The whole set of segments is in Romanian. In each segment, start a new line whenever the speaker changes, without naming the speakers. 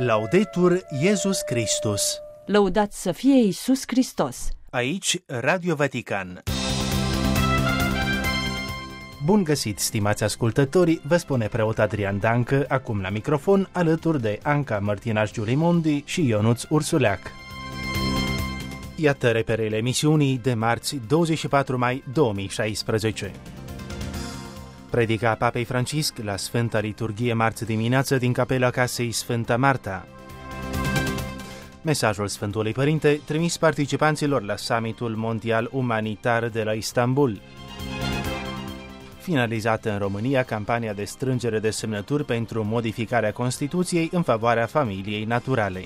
Laudetur Iesus Christus.
Lăudați să fie Iisus Hristos.
Aici Radio Vatican. Bun găsit, stimați ascultători, vă spune preot Adrian Dancă, acum la microfon, alături de Anca Mărtinaș-Giulimondi și Ionuț Ursuleac. Iată reperele emisiunii de marți 24 mai 2016. Predica Papei Francisc la Sfânta Liturghie marți dimineață din capela casei Sfânta Marta. Mesajul Sfântului Părinte trimis participanților la summitul mondial umanitar de la Istanbul. Finalizată în România campania de strângere de semnături pentru modificarea Constituției în favoarea familiei naturale.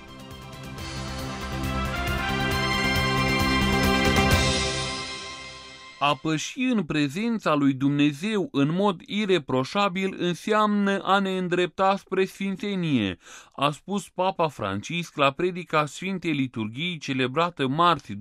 A păși în prezența lui Dumnezeu în mod ireproșabil înseamnă a ne îndrepta spre sfințenie, a spus Papa Francisc la predica Sfintei Liturghii celebrată marți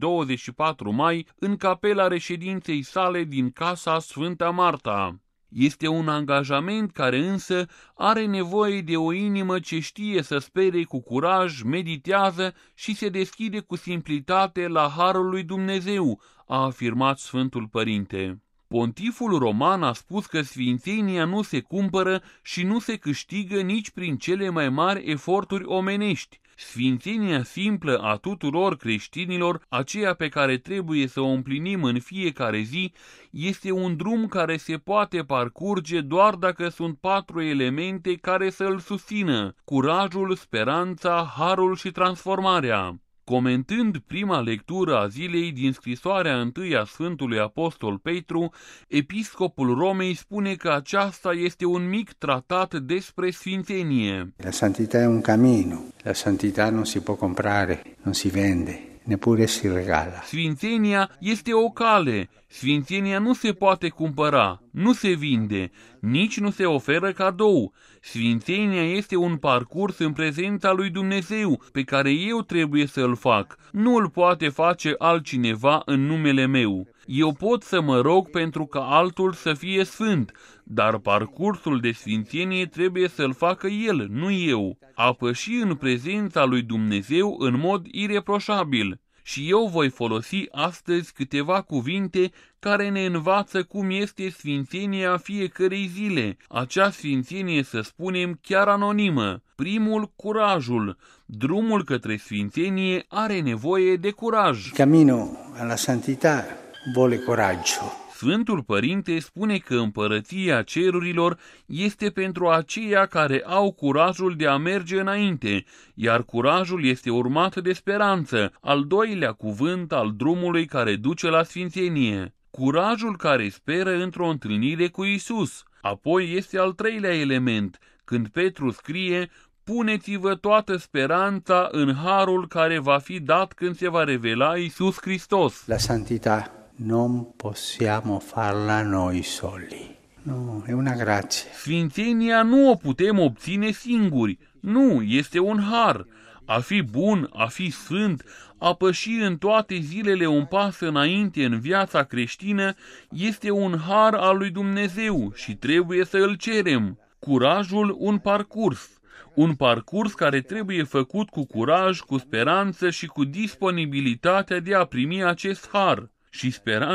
24 mai în capela reședinței sale din casa Sfânta Marta. Este un angajament care însă are nevoie de o inimă ce știe să spere cu curaj, meditează și se deschide cu simplitate la harul lui Dumnezeu, a afirmat Sfântul Părinte. Pontiful roman a spus că sfințenia nu se cumpără și nu se câștigă nici prin cele mai mari eforturi omenești. Sfințenia simplă a tuturor creștinilor, aceea pe care trebuie să o împlinim în fiecare zi, este un drum care se poate parcurge doar dacă sunt 4 elemente care să îl susțină: curajul, speranța, harul și transformarea. Comentând prima lectură a zilei din scrisoarea întâi a Sfântului Apostol Petru, episcopul Romei spune că aceasta este un mic tratat despre sfințenie.
La santità è un cammino, la santità non si può comprare, non si vende, neppure si regala.
Sfințenia este o cale, sfințenia nu se poate cumpăra, nu se vinde, nici nu se oferă cadou. Sfințenia este un parcurs în prezența lui Dumnezeu pe care eu trebuie să-l fac. Nu îl poate face altcineva în numele meu. Eu pot să mă rog pentru ca altul să fie sfânt, dar parcursul de sfințenie trebuie să-l facă el, nu eu. A păși în prezența lui Dumnezeu în mod ireproșabil. Și eu voi folosi astăzi câteva cuvinte care ne învață cum este sfințenia fiecărei zile. Acea sfințenie, să spunem, chiar anonimă. Primul, curajul. Drumul către sfințenie are nevoie de curaj.
Cammino alla santità vuole coraggio.
Sfântul Părinte spune că împărăția cerurilor este pentru aceia care au curajul de a merge înainte, iar curajul este urmat de speranță, al doilea cuvânt al drumului care duce la sfințenie. Curajul care speră într-o întâlnire cu Isus. Apoi este al treilea element, când Petru scrie: puneți-vă toată speranța în harul care va fi dat când se va revela Isus Hristos.
La santità non possiamo farla noi soli. No, è una grazie.
Sfințenia nu o putem obține singuri. Nu, este un har. A fi bun, a fi sfânt, a păși în toate zilele un pas înainte în viața creștină este un har al lui Dumnezeu și trebuie să îl cerem. Curajul, un parcurs. Un parcurs care trebuie făcut cu curaj, cu speranță și cu disponibilitatea de a primi acest har. Și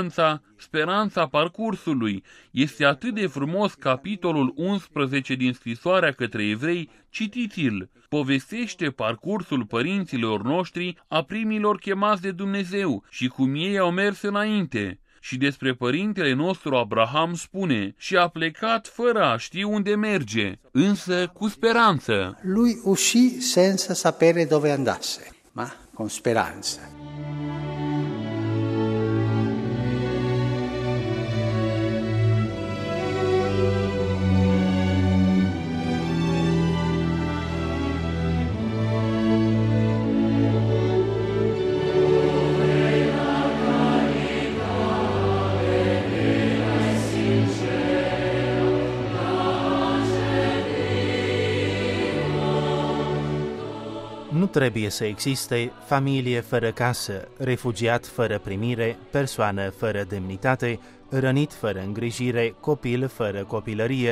speranța parcursului. Este atât de frumos capitolul 11 din scrisoarea către evrei, citiți-l. Povestește parcursul părinților noștri, a primilor chemați de Dumnezeu și cum ei au mers înainte. Și despre părintele nostru Abraham spune: și a plecat fără a ști unde merge, însă cu speranță.
Lui uscì senza sapere dove andasse, ma con speranza.
Nu trebuie să existe familie fără casă, refugiat fără primire, persoană fără demnitate, rănit fără îngrijire, copil fără copilărie,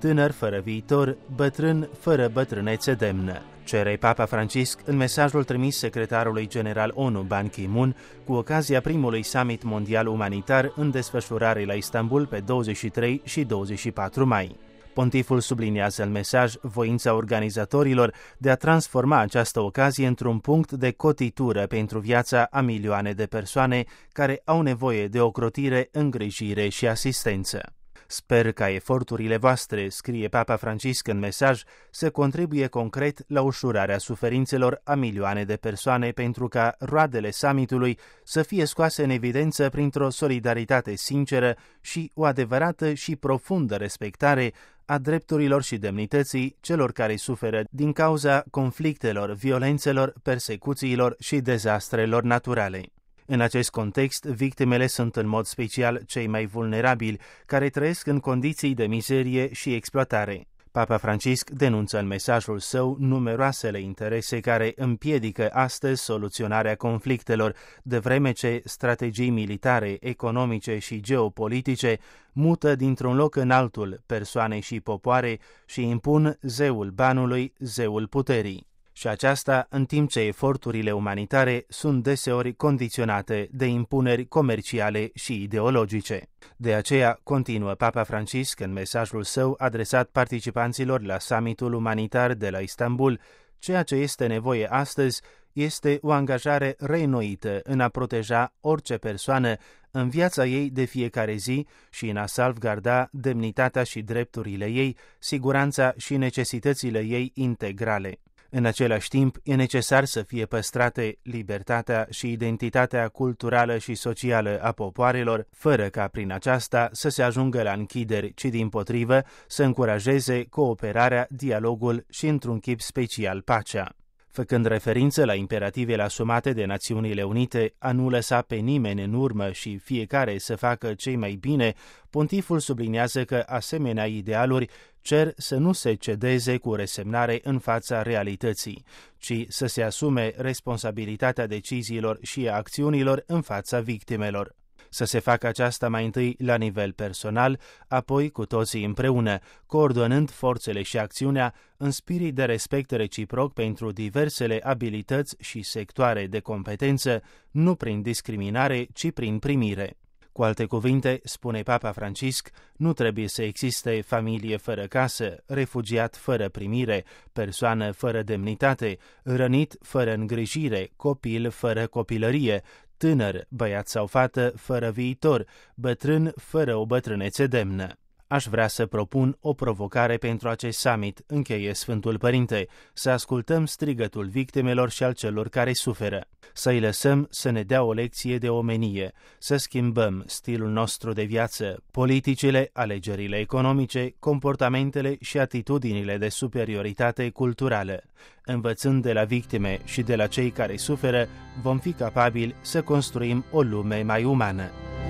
tânăr fără viitor, bătrân fără bătrânețe demnă, cere Papa Francisc în mesajul trimis secretarului general ONU Ban Ki-moon cu ocazia primului summit mondial umanitar în desfășurare la Istanbul pe 23 și 24 mai. Pontiful subliniază în mesaj voința organizatorilor de a transforma această ocazie într-un punct de cotitură pentru viața a milioane de persoane care au nevoie de ocrotire, îngrijire și asistență. Sper ca eforturile voastre, scrie Papa Francisc în mesaj, să contribuie concret la ușurarea suferințelor a milioane de persoane pentru ca roadele summitului să fie scoase în evidență printr-o solidaritate sinceră și o adevărată și profundă respectare a drepturilor și demnității celor care suferă din cauza conflictelor, violențelor, persecuțiilor și dezastrelor naturale. În acest context, victimele sunt în mod special cei mai vulnerabili, care trăiesc în condiții de mizerie și exploatare. Papa Francisc denunță în mesajul său numeroasele interese care împiedică astăzi soluționarea conflictelor, de vreme ce strategii militare, economice și geopolitice mută dintr-un loc în altul persoane și popoare și impun zeul banului, zeul puterii. Și aceasta în timp ce eforturile umanitare sunt deseori condiționate de impuneri comerciale și ideologice. De aceea, continuă Papa Francisc în mesajul său adresat participanților la summitul umanitar de la Istanbul, ceea ce este nevoie astăzi este o angajare reînnoită în a proteja orice persoană în viața ei de fiecare zi și în a salvgarda demnitatea și drepturile ei, siguranța și necesitățile ei integrale. În același timp, e necesar să fie păstrate libertatea și identitatea culturală și socială a popoarelor, fără ca prin aceasta să se ajungă la închideri, ci dimpotrivă să încurajeze cooperarea, dialogul și, într-un chip special, pacea. Făcând referință la imperativele asumate de Națiunile Unite a nu lăsa pe nimeni în urmă și fiecare să facă cei mai bine, pontiful subliniază că asemenea idealuri cer să nu se cedeze cu resemnare în fața realității, ci să se asume responsabilitatea deciziilor și a acțiunilor în fața victimelor. Să se facă aceasta mai întâi la nivel personal, apoi cu toții împreună, coordonând forțele și acțiunea în spirit de respect reciproc pentru diversele abilități și sectoare de competență, nu prin discriminare, ci prin primire. Cu alte cuvinte, spune Papa Francisc, nu trebuie să existe familie fără casă, refugiat fără primire, persoană fără demnitate, rănit fără îngrijire, copil fără copilărie, tânăr, băiat sau fată, fără viitor, bătrân, fără o bătrânețe demnă. Aș vrea să propun o provocare pentru acest summit, încheie Sfântul Părinte, să ascultăm strigătul victimelor și al celor care suferă, să-i lăsăm să ne dea o lecție de omenie, să schimbăm stilul nostru de viață, politicile, alegerile economice, comportamentele și atitudinile de superioritate culturală. Învățând de la victime și de la cei care suferă, vom fi capabili să construim o lume mai umană.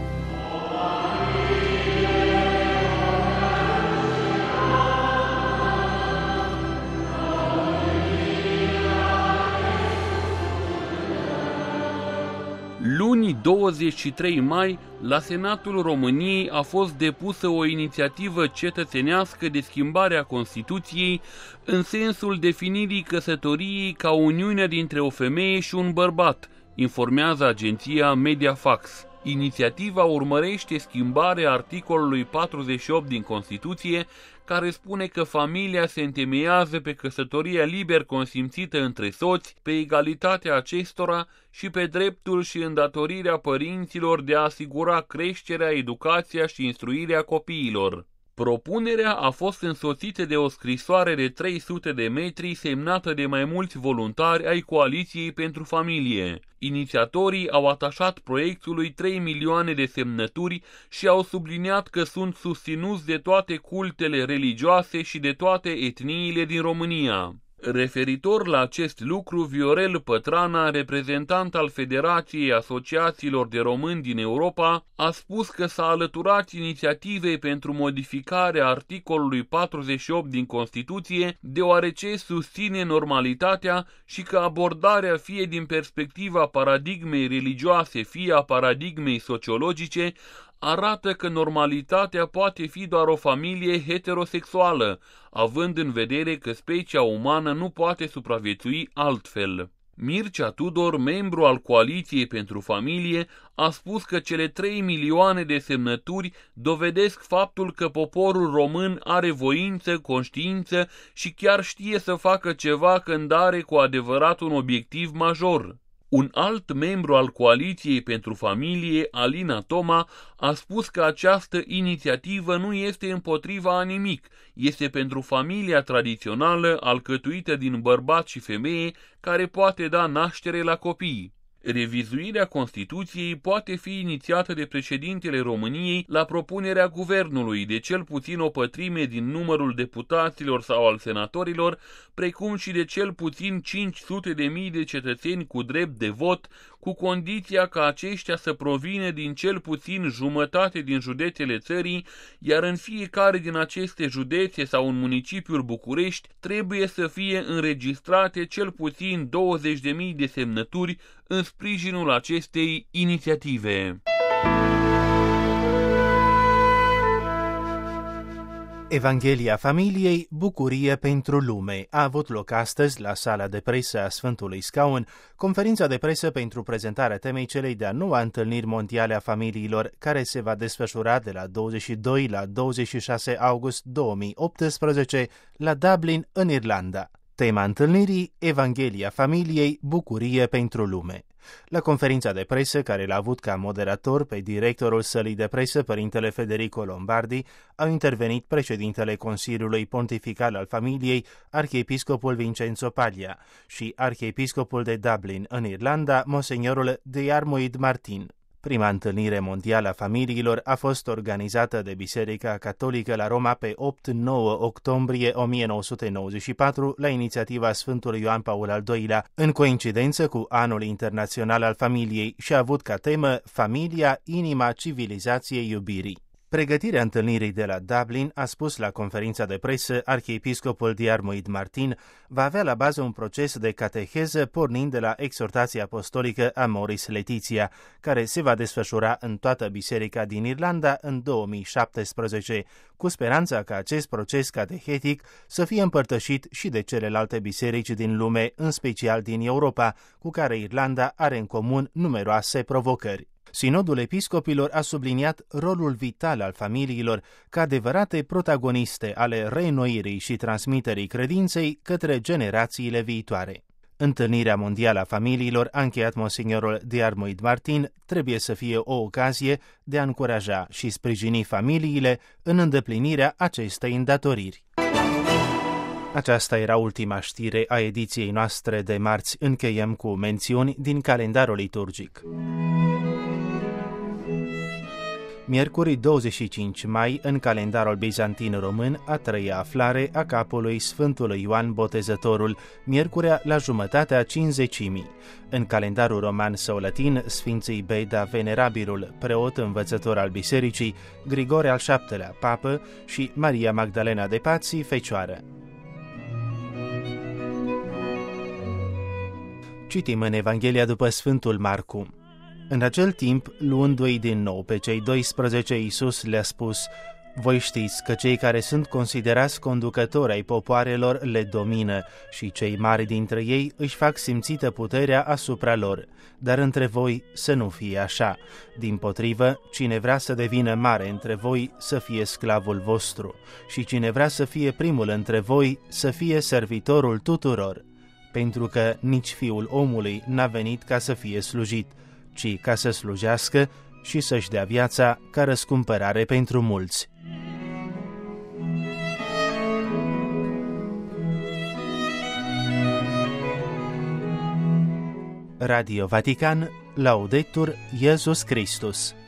Luni 23 mai, la Senatul României a fost depusă o inițiativă cetățenească de schimbare a Constituției în sensul definirii căsătoriei ca uniunea dintre o femeie și un bărbat, informează agenția Mediafax. Inițiativa urmărește schimbarea articolului 48 din Constituție, care spune că familia se întemeiază pe căsătoria liber consimțită între soți, pe egalitatea acestora și pe dreptul și îndatorirea părinților de a asigura creșterea, educația și instruirea copiilor. Propunerea a fost însoțită de o scrisoare de 300 de metri semnată de mai mulți voluntari ai Coaliției pentru Familie. Inițiatorii au atașat proiectului 3 milioane de semnături și au subliniat că sunt susținuți de toate cultele religioase și de toate etniile din România. Referitor la acest lucru, Viorel Pătrana, reprezentant al Federației Asociațiilor de Români din Europa, a spus că s-a alăturat inițiativei pentru modificarea articolului 48 din Constituție, deoarece susține normalitatea și că abordarea fie din perspectiva paradigmei religioase, fie a paradigmei sociologice, arată că normalitatea poate fi doar o familie heterosexuală, având în vedere că specia umană nu poate supraviețui altfel. Mircea Tudor, membru al Coaliției pentru Familie, a spus că cele 3 milioane de semnături dovedesc faptul că poporul român are voință, conștiință și chiar știe să facă ceva când are cu adevărat un obiectiv major. Un alt membru al Coaliției pentru Familie, Alina Toma, a spus că această inițiativă nu este împotriva a nimic, este pentru familia tradițională alcătuită din bărbat și femeie care poate da naștere la copii. Revizuirea Constituției poate fi inițiată de președintele României la propunerea guvernului de cel puțin o pătrime din numărul deputaților sau al senatorilor, precum și de cel puțin 500.000 de cetățeni cu drept de vot, cu condiția ca aceștia să provină din cel puțin jumătate din județele țării, iar în fiecare din aceste județe sau în municipiul București trebuie să fie înregistrate cel puțin 20.000 de semnături în sprijinul acestei inițiative.
Evanghelia Familiei, bucurie pentru lume. A avut loc astăzi la sala de presă a Sfântului Scaun conferința de presă pentru prezentarea temei celei de-a 9-a întâlniri mondiale a familiilor, care se va desfășura de la 22 la 26 august 2018 la Dublin, în Irlanda. Tema întâlnirii, Evanghelia Familiei, bucurie pentru lume. La conferința de presă, care l-a avut ca moderator pe directorul sălii de presă, părintele Federico Lombardi, au intervenit președintele Consiliului Pontifical al Familiei, arhiepiscopul Vincenzo Paglia, și arhiepiscopul de Dublin, în Irlanda, monsignorul Diarmuid Martin. Prima întâlnire mondială a familiilor a fost organizată de Biserica Catolică la Roma pe 8-9 octombrie 1994 la inițiativa Sfântului Ioan Paul al II-lea, în coincidență cu Anul Internațional al Familiei, și a avut ca temă Familia, inima civilizației iubirii. Pregătirea întâlnirii de la Dublin, a spus la conferința de presă arhiepiscopul Diarmuid Martin, va avea la bază un proces de cateheză pornind de la exhortația apostolică Amoris Laetitia, care se va desfășura în toată biserica din Irlanda în 2017, cu speranța ca acest proces catehetic să fie împărtășit și de celelalte biserici din lume, în special din Europa, cu care Irlanda are în comun numeroase provocări. Sinodul episcopilor a subliniat rolul vital al familiilor ca adevărate protagoniste ale reînnoirii și transmiterii credinței către generațiile viitoare. Întâlnirea mondială a familiilor, a încheiat monsignorul Diarmuid Martin, trebuie să fie o ocazie de a încuraja și sprijini familiile în îndeplinirea acestei îndatoriri. Aceasta era ultima știre a ediției noastre de marți. Încheiem cu mențiuni din calendarul liturgic. Miercuri 25 mai, în calendarul bizantin român, a treia aflare a capului Sfântului Ioan Botezătorul, miercurea la jumătatea Cincizecimii. În calendarul roman sau latin, Sfinții Beda Venerabilul, preot învățător al bisericii, Grigore al VII-lea, papă, și Maria Magdalena de Pazzi, fecioară. Citim în Evanghelia după Sfântul Marcu. În acel timp, luându-i din nou pe cei 12, Iisus le-a spus: voi știți că cei care sunt considerați conducători ai popoarelor le domină și cei mari dintre ei își fac simțită puterea asupra lor, dar între voi să nu fie așa. Dimpotrivă, cine vrea să devină mare între voi să fie sclavul vostru și cine vrea să fie primul între voi să fie servitorul tuturor, pentru că nici Fiul omului n-a venit ca să fie slujit, ci ca să slujească și să-și dea viața ca răscumpărare pentru mulți. Radio Vatican, Laudetur Iesus Christus.